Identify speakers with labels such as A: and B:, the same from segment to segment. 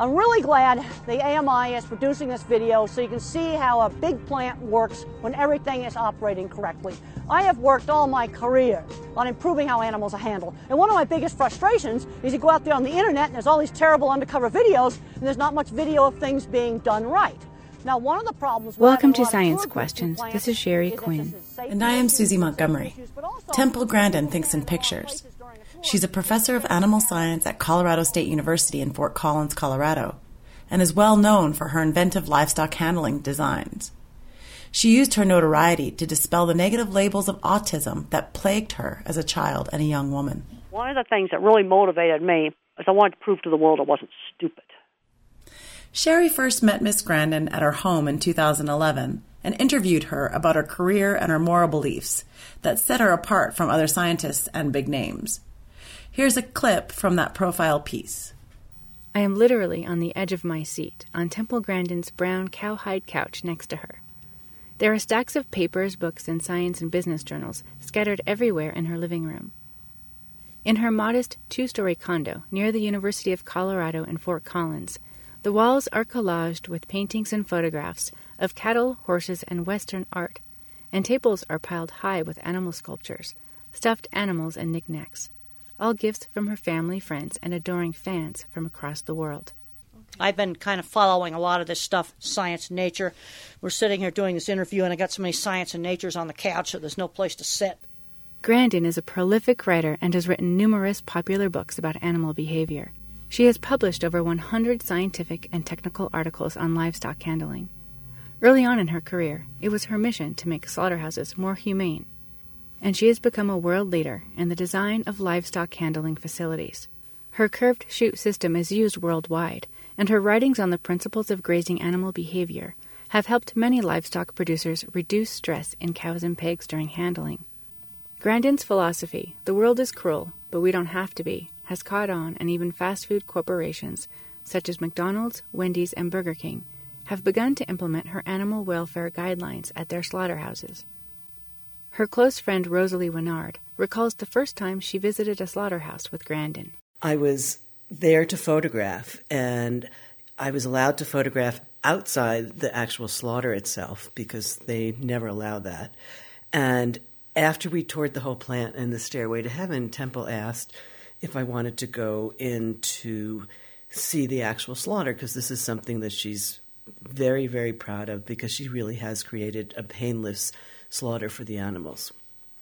A: I'm really glad the AMI is producing this video so you can see how a big plant works when everything is operating correctly. I have worked all my career on improving how animals are handled. And one of my biggest frustrations is you go out there on the internet and there's all these terrible undercover videos and there's not much video of things being done right. Now, one of the problems...
B: Welcome to Science Questions. This is Sherry Quinn.
C: And I am Susie Montgomery. Temple Grandin thinks in pictures. She's a professor of animal science at Colorado State University in Fort Collins, Colorado, and is well known for her inventive livestock handling designs. She used her notoriety to dispel the negative labels of autism that plagued her as a child and a young woman.
A: One of the things that really motivated me is I wanted to prove to the world I wasn't stupid.
C: Sherry first met Miss Grandin at her home in 2011 and interviewed her about her career and her moral beliefs that set her apart from other scientists and big names. Here's a clip from that profile piece.
B: I am literally on the edge of my seat on Temple Grandin's brown cowhide couch next to her. There are stacks of papers, books, and science and business journals scattered everywhere in her living room. In her modest two-story condo near the University of Colorado in Fort Collins, the walls are collaged with paintings and photographs of cattle, horses, and Western art, and tables are piled high with animal sculptures, stuffed animals, and knickknacks, all gifts from her family, friends, and adoring fans from across the world.
A: I've been kind of following a lot of this stuff, science and nature. We're sitting here doing this interview, and I got so many science and natures on the couch that there's no place to sit.
B: Grandin is a prolific writer and has written numerous popular books about animal behavior. She has published over 100 scientific and technical articles on livestock handling. Early on in her career, it was her mission to make slaughterhouses more humane, and she has become a world leader in the design of livestock handling facilities. Her curved chute system is used worldwide, and her writings on the principles of grazing animal behavior have helped many livestock producers reduce stress in cows and pigs during handling. Grandin's philosophy, the world is cruel, but we don't have to be, has caught on, and even fast food corporations, such as McDonald's, Wendy's, and Burger King, have begun to implement her animal welfare guidelines at their slaughterhouses. Her close friend Rosalie Winard recalls the first time she visited a slaughterhouse with Grandin.
D: I was there to photograph, and I was allowed to photograph outside the actual slaughter itself because they never allow that. And after we toured the whole plant and the Stairway to Heaven, Temple asked if I wanted to go in to see the actual slaughter, because this is something that she's very, very proud of, because she really has created a painless slaughter for the animals.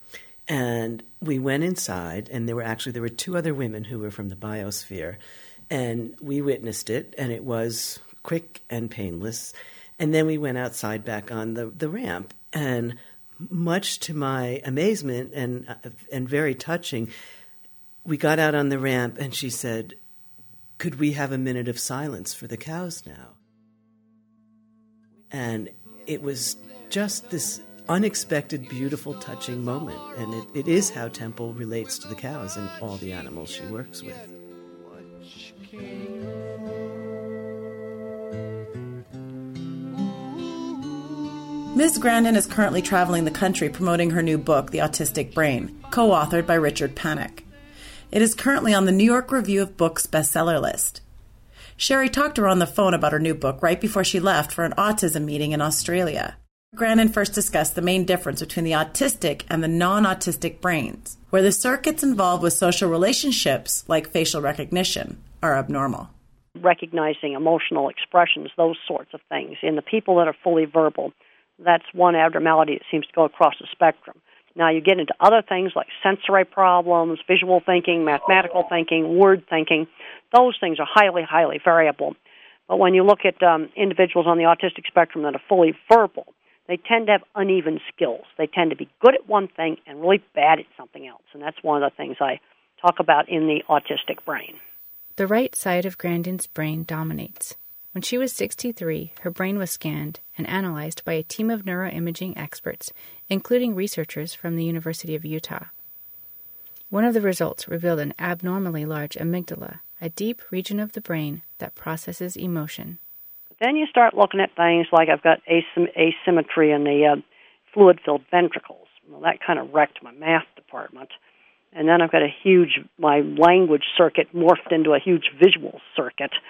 D: And we went inside, and there were two other women who were from the biosphere, and we witnessed it, and it was quick and painless. And then we went outside back on the ramp, and much to my amazement and very touching, we got out on the ramp, and she said, "Could we have a minute of silence for the cows now?" And it was just this unexpected, beautiful, touching moment. And it is how Temple relates to the cows and all the animals she works with.
C: Ms. Grandin is currently traveling the country promoting her new book, The Autistic Brain, co-authored by Richard Panik. It is currently on the New York Review of Books bestseller list. Sherry talked to her on the phone about her new book right before she left for an autism meeting in Australia. Grandin first discussed the main difference between the autistic and the non-autistic brains, where the circuits involved with social relationships, like facial recognition, are abnormal.
A: Recognizing emotional expressions, those sorts of things. In the people that are fully verbal, that's one abnormality that seems to go across the spectrum. Now you get into other things like sensory problems, visual thinking, mathematical thinking, word thinking. Those things are highly, highly variable. But when you look at individuals on the autistic spectrum that are fully verbal, they tend to have uneven skills. They tend to be good at one thing and really bad at something else. And that's one of the things I talk about in The Autistic Brain.
B: The right side of Grandin's brain dominates. When she was 63, her brain was scanned and analyzed by a team of neuroimaging experts, including researchers from the University of Utah. One of the results revealed an abnormally large amygdala, a deep region of the brain that processes emotion.
A: Then you start looking at things like I've got asymmetry in the fluid-filled ventricles. Well, that kind of wrecked my math department. And then I've got my language circuit morphed into a huge visual circuit.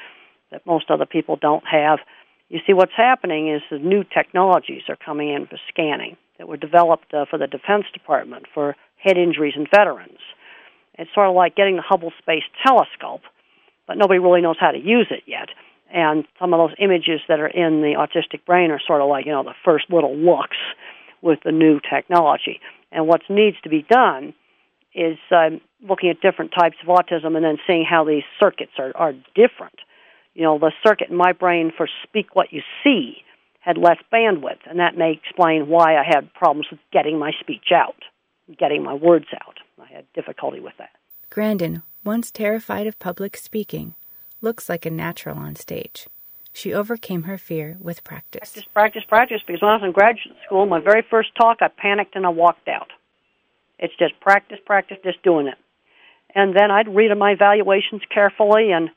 A: that most other people don't have. You see, what's happening is the new technologies are coming in for scanning that were developed for the Defense Department for head injuries in veterans. It's sort of like getting the Hubble Space Telescope, but nobody really knows how to use it yet. And some of those images that are in the autistic brain are sort of like, the first little looks with the new technology. And what needs to be done is looking at different types of autism and then seeing how these circuits are different. The circuit in my brain for speak what you see had less bandwidth, and that may explain why I had problems with getting my speech out, getting my words out. I had difficulty with that.
B: Grandin, once terrified of public speaking, looks like a natural on stage. She overcame her fear with practice.
A: Practice, because when I was in graduate school, my very first talk, I panicked and I walked out. It's just practice, just doing it. And then I'd read my evaluations carefully, and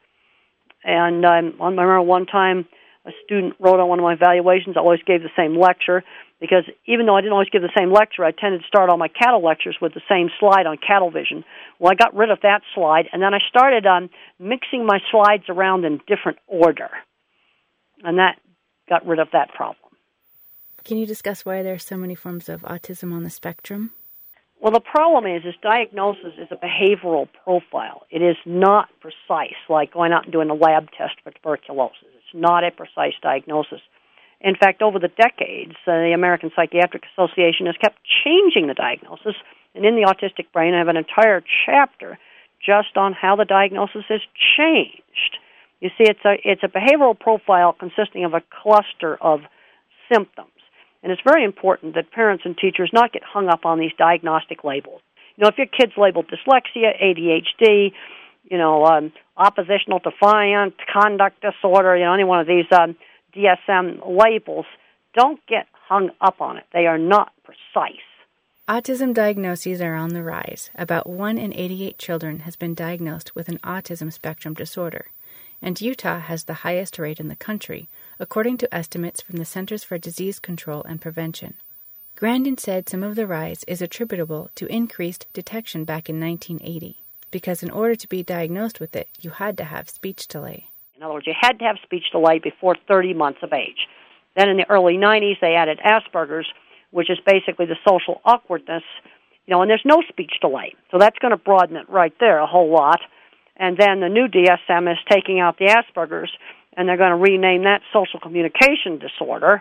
A: I remember one time a student wrote on one of my evaluations, I always gave the same lecture, because even though I didn't always give the same lecture, I tended to start all my cattle lectures with the same slide on cattle vision. Well, I got rid of that slide, and then I started mixing my slides around in different order, and that got rid of that problem.
B: Can you discuss why there are so many forms of autism on the spectrum?
A: Well, the problem is diagnosis is a behavioral profile. It is not precise, like going out and doing a lab test for tuberculosis. It's not a precise diagnosis. In fact, over the decades, the American Psychiatric Association has kept changing the diagnosis, and in the autistic brain, I have an entire chapter just on how the diagnosis has changed. You see, it's a behavioral profile consisting of a cluster of symptoms. And it's very important that parents and teachers not get hung up on these diagnostic labels. If your kid's labeled dyslexia, ADHD, oppositional defiant, conduct disorder, any one of these DSM labels, don't get hung up on it. They are not precise.
B: Autism diagnoses are on the rise. About 1 in 88 children has been diagnosed with an autism spectrum disorder, and Utah has the highest rate in the country, according to estimates from the Centers for Disease Control and Prevention. Grandin said some of the rise is attributable to increased detection back in 1980, because in order to be diagnosed with it, you had to have speech delay.
A: In other words, you had to have speech delay before 30 months of age. Then in the early 90s, they added Asperger's, which is basically the social awkwardness, and there's no speech delay. So that's going to broaden it right there a whole lot. And then the new DSM is taking out the Asperger's, and they're going to rename that social communication disorder.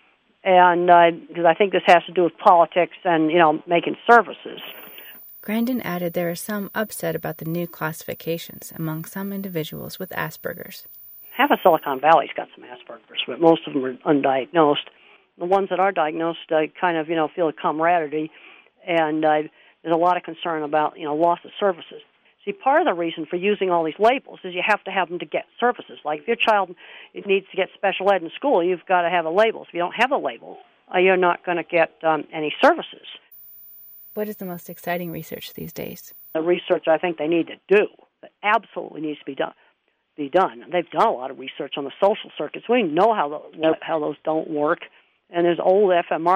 A: And because I think this has to do with politics and, making services.
B: Grandin added there is some upset about the new classifications among some individuals with Asperger's.
A: Half of Silicon Valley's got some Asperger's, but most of them are undiagnosed. The ones that are diagnosed kind of, feel a camaraderie, and there's a lot of concern about, loss of services. See, part of the reason for using all these labels is you have to have them to get services. Like if your child needs to get special ed in school, you've got to have a label. If you don't have a label, you're not going to get any services.
B: What is the most exciting research these days?
A: The research I think they need to do, that absolutely needs to be done. They've done a lot of research on the social circuits. We know how those don't work. And there's old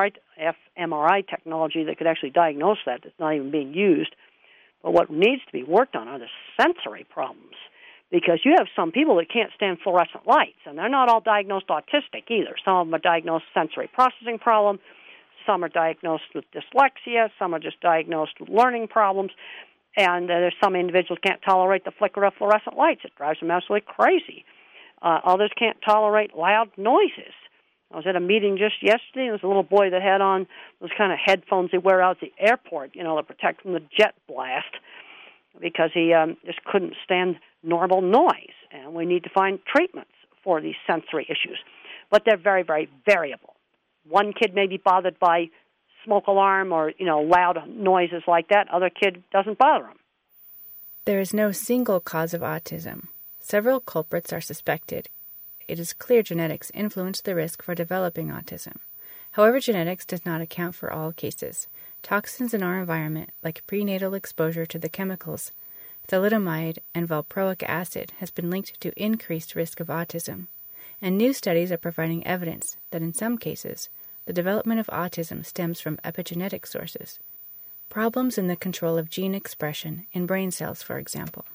A: fMRI technology that could actually diagnose that that's not even being used. But what needs to be worked on are the sensory problems, because you have some people that can't stand fluorescent lights, and they're not all diagnosed autistic either. Some of them are diagnosed sensory processing problem, some are diagnosed with dyslexia, some are just diagnosed with learning problems, and there's some individuals can't tolerate the flicker of fluorescent lights. It drives them absolutely crazy. Others can't tolerate loud noises. I was at a meeting just yesterday, and there was a little boy that had on those kind of headphones they wear out at the airport, to protect from the jet blast, because he just couldn't stand normal noise. And we need to find treatments for these sensory issues. But they're very, very variable. One kid may be bothered by smoke alarm or, loud noises like that. Other kid doesn't bother him.
B: There is no single cause of autism. Several culprits are suspected. It is clear genetics influence the risk for developing autism. However, genetics does not account for all cases. Toxins in our environment, like prenatal exposure to the chemicals thalidomide and valproic acid, has been linked to increased risk of autism. And new studies are providing evidence that in some cases, the development of autism stems from epigenetic sources. Problems in the control of gene expression in brain cells, for example.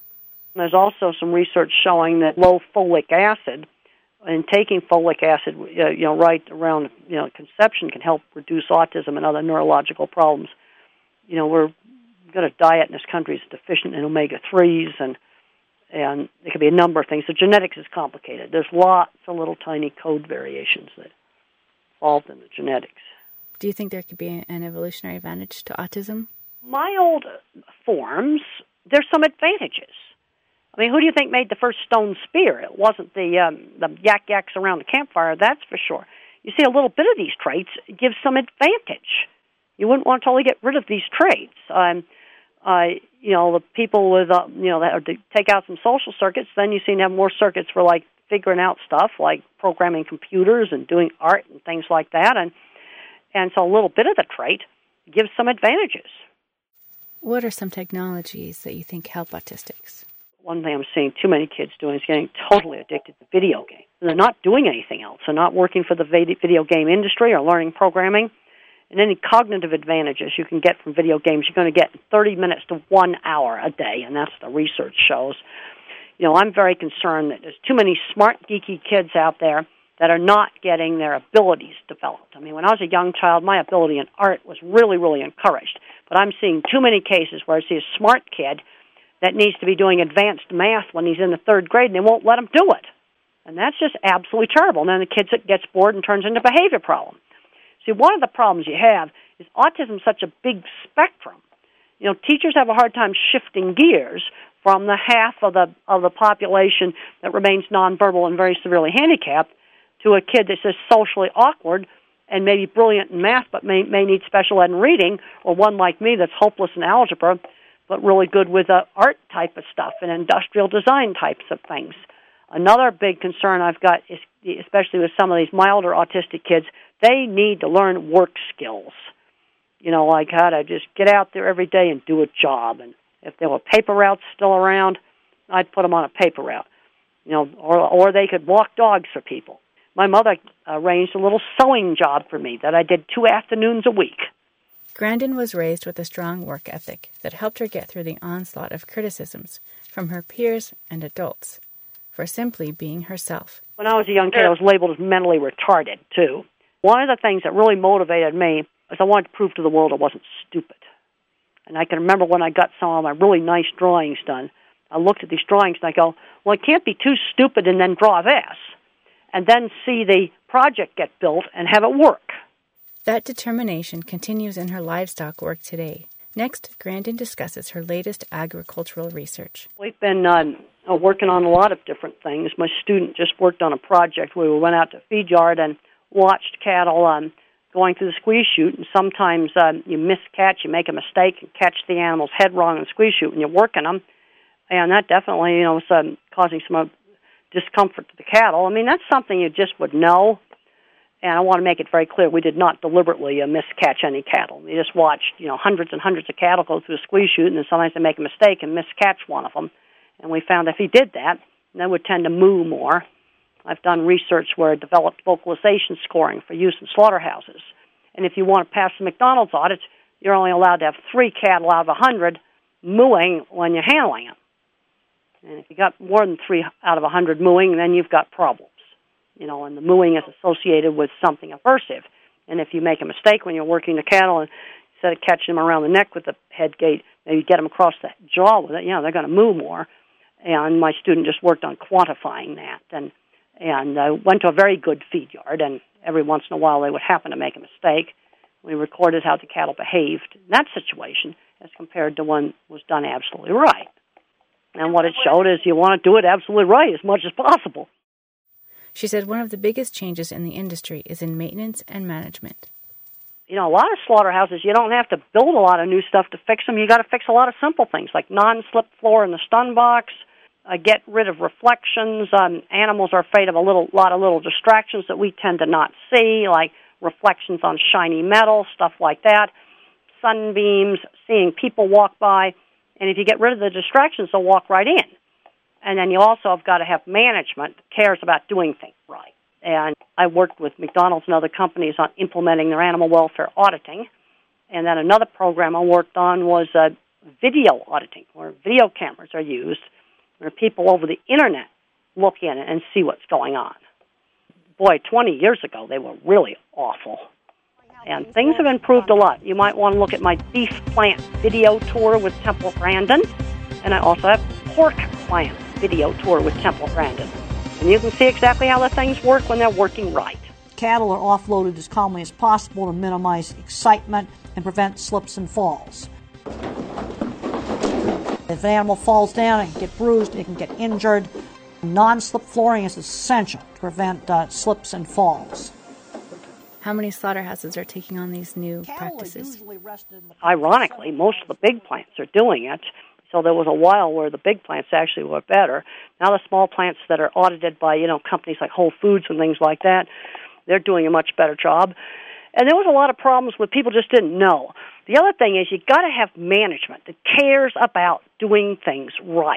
A: There's also some research showing that low folic acid, and taking folic acid, right around, conception can help reduce autism and other neurological problems. We're got a diet in this country that's deficient in omega-3s, and there could be a number of things. So genetics is complicated. There's lots of little tiny code variations that involved in the genetics.
B: Do you think there could be an evolutionary advantage to autism?
A: My old forms, there's some advantages. I mean, who do you think made the first stone spear? It wasn't the yak-yaks around the campfire, that's for sure. You see, a little bit of these traits gives some advantage. You wouldn't want to totally get rid of these traits. The people with, that take out some social circuits, then you seem to have more circuits for, like, figuring out stuff, like programming computers and doing art and things like that. And so a little bit of the trait gives some advantages.
B: What are some technologies that you think help autistics?
A: One thing I'm seeing too many kids doing is getting totally addicted to video games. And they're not doing anything else. They're not working for the video game industry or learning programming. And any cognitive advantages you can get from video games, you're going to get in 30 minutes to 1 hour a day, and that's the research shows. I'm very concerned that there's too many smart, geeky kids out there that are not getting their abilities developed. I mean, when I was a young child, my ability in art was really, really encouraged. But I'm seeing too many cases where I see a smart kid that needs to be doing advanced math when he's in the third grade, and they won't let him do it. And that's just absolutely terrible. And then the kid gets bored and turns into a behavior problem. See, one of the problems you have is autism is such a big spectrum. Teachers have a hard time shifting gears from the half of the population that remains nonverbal and very severely handicapped to a kid that's just socially awkward and maybe brilliant in math but may need special ed in reading, or one like me that's hopeless in algebra but really good with art type of stuff and industrial design types of things. Another big concern I've got is, especially with some of these milder autistic kids, they need to learn work skills. Like how to just get out there every day and do a job. And if there were paper routes still around, I'd put them on a paper route. Or they could walk dogs for people. My mother arranged a little sewing job for me that I did 2 afternoons a week.
B: Grandin was raised with a strong work ethic that helped her get through the onslaught of criticisms from her peers and adults for simply being herself.
A: When I was a young kid, I was labeled as mentally retarded, too. One of the things that really motivated me is I wanted to prove to the world I wasn't stupid. And I can remember when I got some of my really nice drawings done, I looked at these drawings and I go, well, I can't be too stupid and then draw this, and then see the project get built and have it work.
B: That determination continues in her livestock work today. Next, Grandin discusses her latest agricultural research.
A: We've been working on a lot of different things. My student just worked on a project where we went out to a feed yard and watched cattle going through the squeeze chute, and sometimes you miscatch, you make a mistake and catch the animal's head wrong in the squeeze chute when you're working them, and that definitely was causing some discomfort to the cattle. I mean, that's something you just would know, and I want to make it very clear, we did not deliberately miscatch any cattle. We just watched hundreds and hundreds of cattle go through the squeeze chute, and then sometimes they make a mistake and miscatch one of them, and we found if he did that, they would tend to moo more. I've done research where I developed vocalization scoring for use in slaughterhouses. And if you want to pass the McDonald's audit, you're only allowed to have 3 cattle out of 100 mooing when you're handling them. And if you got more than 3 out of 100 mooing, then you've got problems. And the mooing is associated with something aversive. And if you make a mistake when you're working the cattle, and instead of catching them around the neck with the head gate, maybe get them across that jaw with it, they're going to moo more. And my student just worked on quantifying that. And I went to a very good feed yard, and every once in a while they would happen to make a mistake. We recorded how the cattle behaved in that situation as compared to when it was done absolutely right. And what it showed is you want to do it absolutely right as much as possible.
B: She said one of the biggest changes in the industry is in maintenance and management.
A: A lot of slaughterhouses, you don't have to build a lot of new stuff to fix them. You got to fix a lot of simple things like non-slip floor in the stun box, get rid of reflections. Animals are afraid of a lot of little distractions that we tend to not see, like reflections on shiny metal, stuff like that, sunbeams, seeing people walk by. And if you get rid of the distractions, they'll walk right in. And then you also have got to have management that cares about doing things right. And I worked with McDonald's and other companies on implementing their animal welfare auditing. And then another program I worked on was video auditing, where video cameras are used There are people over the Internet look in and see what's going on. Boy, 20 years ago, they were really awful. And things have improved a lot. You might want to look at my beef plant video tour with Temple Grandin, and I also have pork plant video tour with Temple Grandin. And you can see exactly how the things work when they're working right.
E: Cattle are offloaded as calmly as possible to minimize excitement and prevent slips and falls. If an animal falls down, it can get bruised, it can get injured. Non-slip flooring is essential to prevent slips and falls.
B: How many slaughterhouses are taking on these new practices?
A: Ironically, most of the big plants are doing it. So there was a while where the big plants actually were better. Now the small plants that are audited by, companies like Whole Foods and things like that, they're doing a much better job. And there was a lot of problems where people just didn't know. The other thing is you got to have management that cares about doing things right.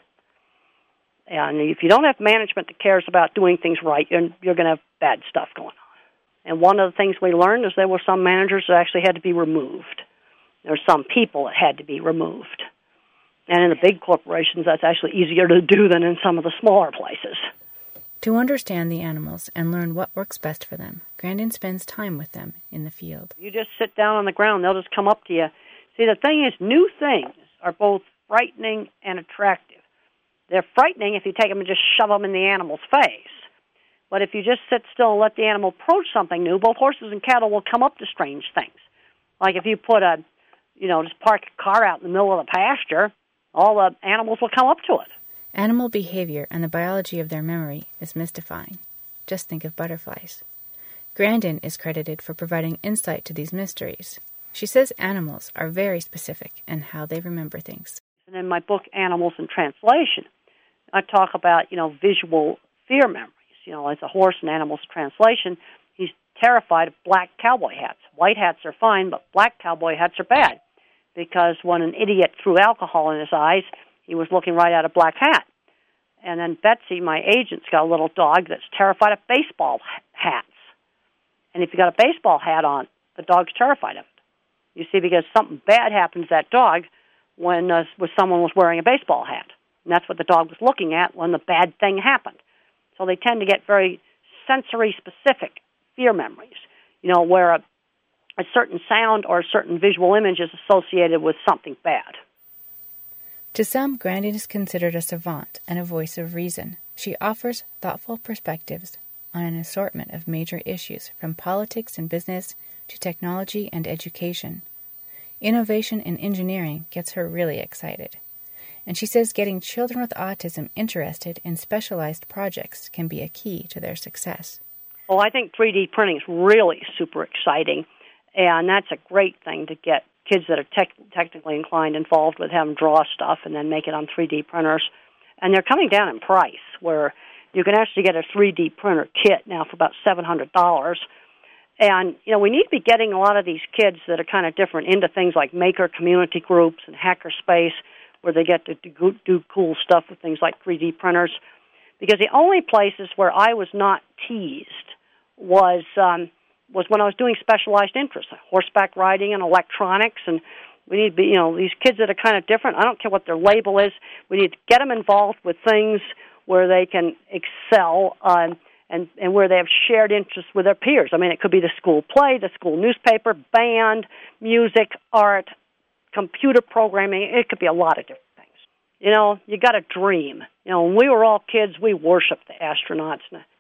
A: And if you don't have management that cares about doing things right, you're going to have bad stuff going on. And one of the things we learned is there were some managers that actually had to be removed. There were some people that had to be removed. And in the big corporations, that's actually easier to do than in some of the smaller places.
B: To understand the animals and learn what works best for them, Grandin spends time with them in the field.
A: You just sit down on the ground, they'll just come up to you. See, the thing is, new things are both frightening and attractive. They're frightening if you take them and just shove them in the animal's face. But if you just sit still and let the animal approach something new, both horses and cattle will come up to strange things. Like if you put just park a car out in the middle of the pasture, all the animals will come up to it.
B: Animal behavior and the biology of their memory is mystifying. Just think of butterflies. Grandin is credited for providing insight to these mysteries. She says animals are very specific in how they remember things.
A: And in my book, Animals in Translation, I talk about, visual fear memories. As a horse in Animals in Translation, he's terrified of black cowboy hats. White hats are fine, but black cowboy hats are bad. Because when an idiot threw alcohol in his eyes, he was looking right at a black hat. And then Betsy, my agent's got a little dog that's terrified of baseball hats. And if you got a baseball hat on, the dog's terrified of it. You see, because something bad happens to that dog when someone was wearing a baseball hat. And that's what the dog was looking at when the bad thing happened. So they tend to get very sensory-specific fear memories, where a certain sound or a certain visual image is associated with something bad.
B: To some, Grandin is considered a savant and a voice of reason. She offers thoughtful perspectives on an assortment of major issues, from politics and business to technology and education. Innovation in engineering gets her really excited. And she says getting children with autism interested in specialized projects can be a key to their success.
A: Well, I think 3D printing is really super exciting, and that's a great thing to get kids that are technically inclined involved with, have them draw stuff and then make it on 3D printers. And they're coming down in price, where you can actually get a 3D printer kit now for about $700. And, we need to be getting a lot of these kids that are kind of different into things like maker community groups and hackerspace, where they get to do cool stuff with things like 3D printers. Because the only places where I was not teased was when I was doing specialized interests, horseback riding and electronics. And we need to be, these kids that are kind of different, I don't care what their label is, we need to get them involved with things where they can excel and where they have shared interests with their peers. I mean, it could be the school play, the school newspaper, band, music, art, computer programming. It could be a lot of different things. You got to dream. When we were all kids, we worshiped the astronauts.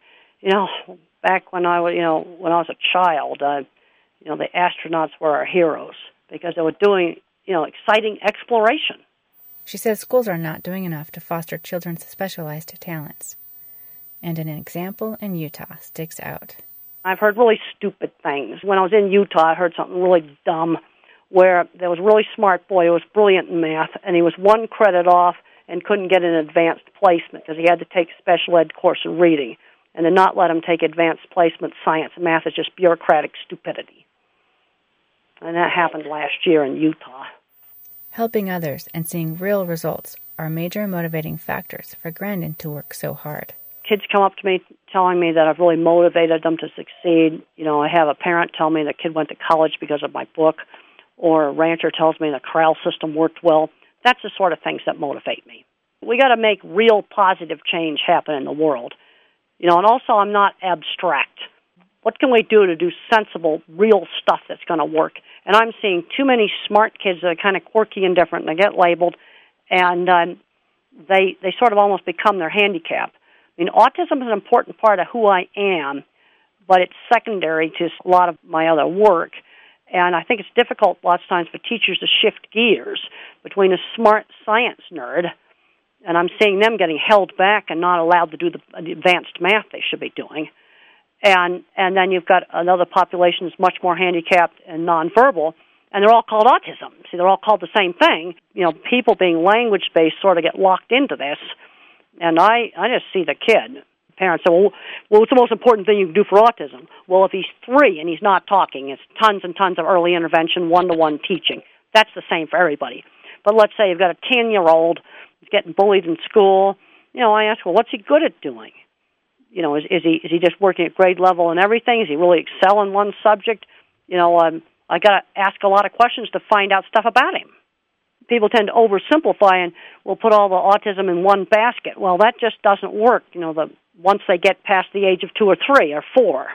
A: Back when I was a child, the astronauts were our heroes because they were doing, exciting exploration.
B: She says schools are not doing enough to foster children's specialized talents. And an example in Utah sticks out.
A: I've heard really stupid things. When I was in Utah, I heard something really dumb where there was a really smart boy who was brilliant in math, and he was one credit off and couldn't get an advanced placement because he had to take a special ed course in reading. And to not let him take advanced placement, science and math is just bureaucratic stupidity. And that happened last year in Utah.
B: Helping others and seeing real results are major motivating factors for Grandin to work so hard.
A: Kids come up to me telling me that I've really motivated them to succeed. I have a parent tell me the kid went to college because of my book, or a rancher tells me the corral system worked well. That's the sort of things that motivate me. We got to make real positive change happen in the world. And also I'm not abstract. What can we do to do sensible, real stuff that's going to work? And I'm seeing too many smart kids that are kind of quirky and different, and they get labeled, and they sort of almost become their handicap. Autism is an important part of who I am, but it's secondary to a lot of my other work. And I think it's difficult lots of times for teachers to shift gears between a smart science nerd, and I'm seeing them getting held back and not allowed to do the advanced math they should be doing. And then you've got another population that's much more handicapped and nonverbal, and they're all called autism. See, they're all called the same thing. People being language-based sort of get locked into this, and I just see the kid. Parents say, well, what's the most important thing you can do for autism? Well, if he's 3 and he's not talking, it's tons and tons of early intervention, one-to-one teaching. That's the same for everybody. But let's say you've got a 10-year-old who's getting bullied in school. I ask, well, what's he good at doing? Is he just working at grade level and everything? Is he really excel in one subject? I got to ask a lot of questions to find out stuff about him. People tend to oversimplify and will put all the autism in one basket. Well, that just doesn't work. Once they get past the age of 2 or 3 or 4,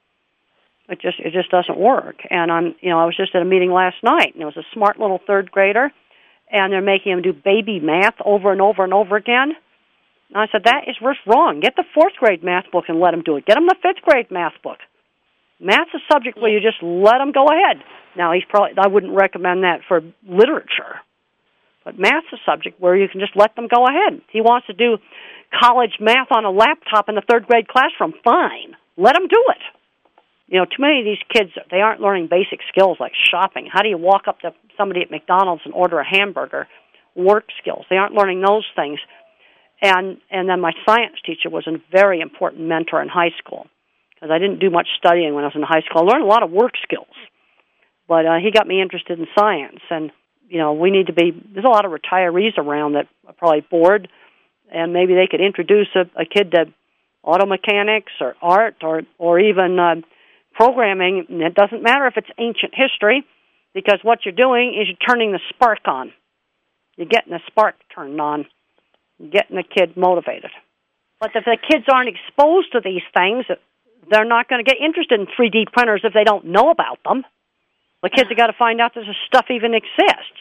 A: it just doesn't work. And I was just at a meeting last night, and it was a smart little 3rd grader, and they're making him do baby math over and over and over again. And I said, that is wrong. Get the 4th grade math book and let him do it. Get him the 5th grade math book. Math's a subject where you just let him go ahead. Now, I wouldn't recommend that for literature. But math's a subject where you can just let them go ahead. He wants to do college math on a laptop in the 3rd grade classroom. Fine. Let him do it. Too many of these kids, they aren't learning basic skills like shopping. How do you walk up to somebody at McDonald's and order a hamburger? Work skills. They aren't learning those things. And then my science teacher was a very important mentor in high school, because I didn't do much studying when I was in high school. I learned a lot of work skills. But he got me interested in science, and there's a lot of retirees around that are probably bored, and maybe they could introduce a kid to auto mechanics or art or even programming. And it doesn't matter if it's ancient history, because what you're doing is you're turning the spark on. You're getting the spark turned on, getting the kid motivated. But if the kids aren't exposed to these things, they're not going to get interested in 3D printers if they don't know about them. The kids have got to find out this stuff even exists.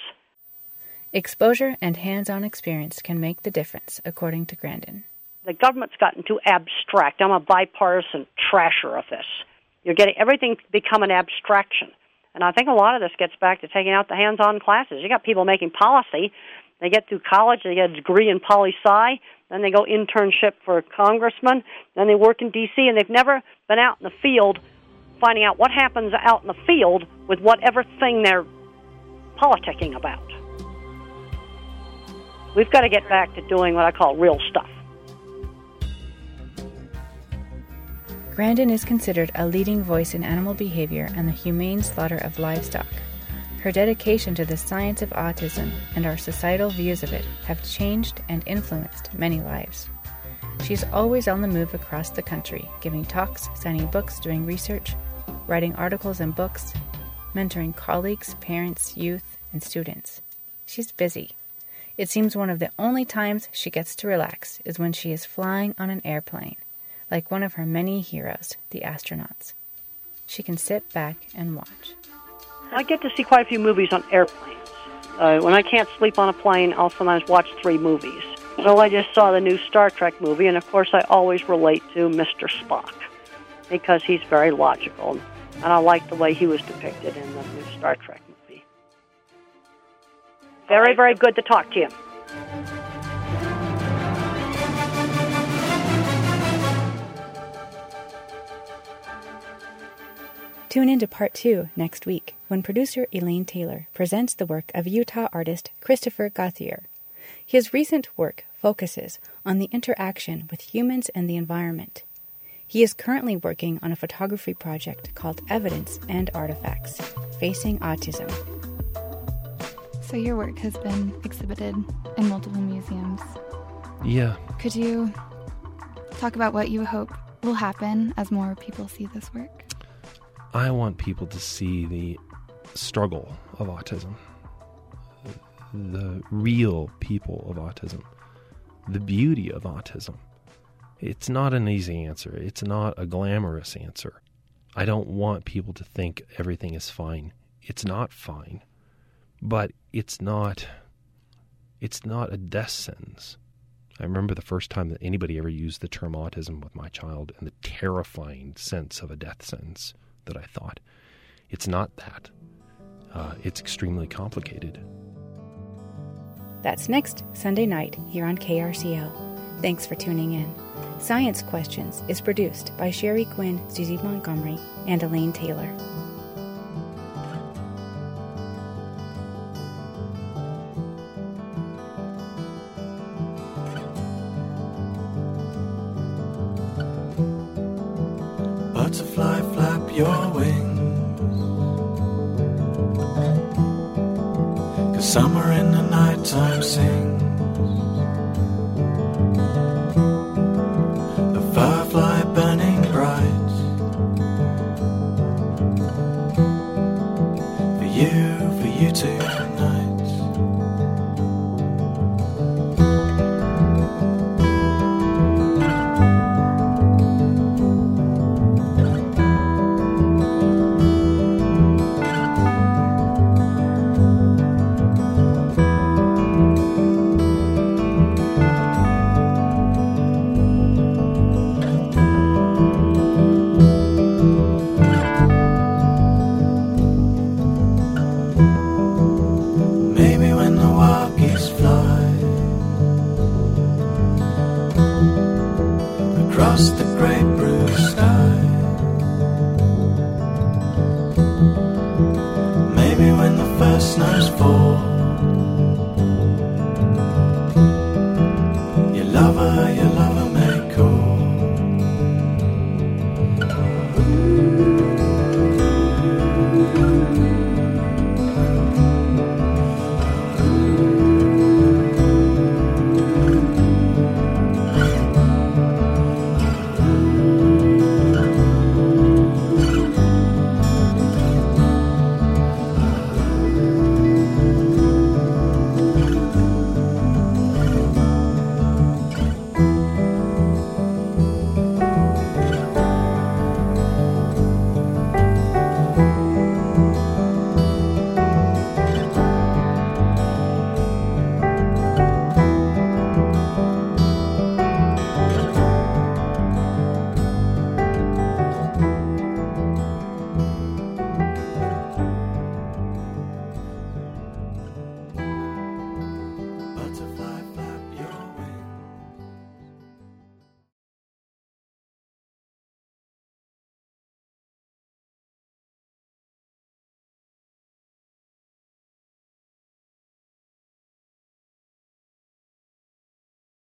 B: Exposure and hands-on experience can make the difference, according to Grandin.
A: The government's gotten too abstract. I'm a bipartisan trasher of this. You're getting everything become an abstraction. And I think a lot of this gets back to taking out the hands-on classes. You got people making policy. They get through college, they get a degree in poli-sci, then they go internship for a congressman, then they work in D.C., and they've never been out in the field finding out what happens out in the field with whatever thing they're politicking about. We've got to get back to doing what I call real stuff.
B: Grandin is considered a leading voice in animal behavior and the humane slaughter of livestock. Her dedication to the science of autism and our societal views of it have changed and influenced many lives. She's always on the move across the country, giving talks, signing books, doing research, writing articles and books, mentoring colleagues, parents, youth, and students. She's busy. It seems one of the only times she gets to relax is when she is flying on an airplane, like one of her many heroes, the astronauts. She can sit back and watch.
A: I get to see quite a few movies on airplanes. When I can't sleep on a plane, I'll sometimes watch 3 movies. Well, I just saw the new Star Trek movie, and of course I always relate to Mr. Spock, because he's very logical, and I like the way he was depicted in the new Star Trek movie. Very, very good to talk to you.
B: Tune in to Part 2 next week, when producer Elaine Taylor presents the work of Utah artist Christopher Gauthier. His recent work focuses on the interaction with humans and the environment. He is currently working on a photography project called Evidence and Artifacts, Facing Autism.
F: So your work has been exhibited in multiple museums.
G: Yeah.
F: Could you talk about what you hope will happen as more people see this work?
G: I want people to see the struggle of autism, the real people of autism, the beauty of autism. It's not an easy answer. It's not a glamorous answer. I don't want people to think everything is fine. It's not fine. But it's not a death sentence. I remember the first time that anybody ever used the term autism with my child and the terrifying sense of a death sentence that I thought. It's not that. It's extremely complicated.
B: That's next Sunday night here on KRCL. Thanks for tuning in. Science Questions is produced by Sherry Quinn, Susie Montgomery, and Elaine Taylor.
H: Butterfly, flap your wings, 'cause summer in the nighttime sings. The firefly burning bright for you tonight. Across the great blue sky. Maybe when the first snows fall,